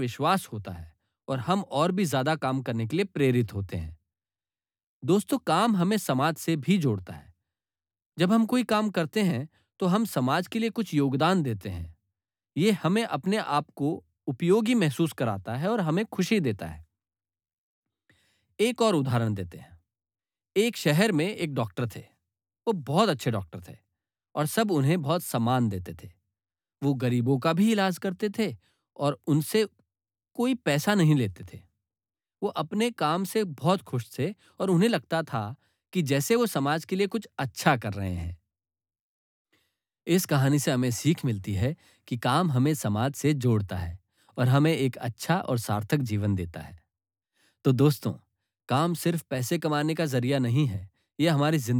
विश्वास होता है और हम और भी ज्यादा काम करने के लिए प्रेरित होते हैं। दोस्तों, काम हमें समाज से भी जोड़ता है। जब हम कोई काम करते हैं तो हम समाज के लिए कुछ योगदान देते हैं। ये हमें अपने आप को उपयोगी महसूस कराता है और हमें खुशी देता है। एक और उदाहरण देते हैं। एक शहर में एक डॉक्टर थे। वो बहुत अच्छे डॉक्टर थे और सब उन्हें बहुत सम्मान देते थे। वो गरीबों का भी इलाज करते थे और उनसे कोई पैसा नहीं लेते थे। वो अपने काम से बहुत खुश थे और उन्हें लगता था कि जैसे वो समाज के लिए कुछ अच्छा कर रहे हैं। इस कहानी से हमें सीख मिलती है कि काम हमें समाज से जोड़ता है और हमें एक अच्छा और सार्थक जीवन देता है। तो दोस्तों, काम सिर्फ पैसे कमाने का जरिया नहीं है, ये हमारी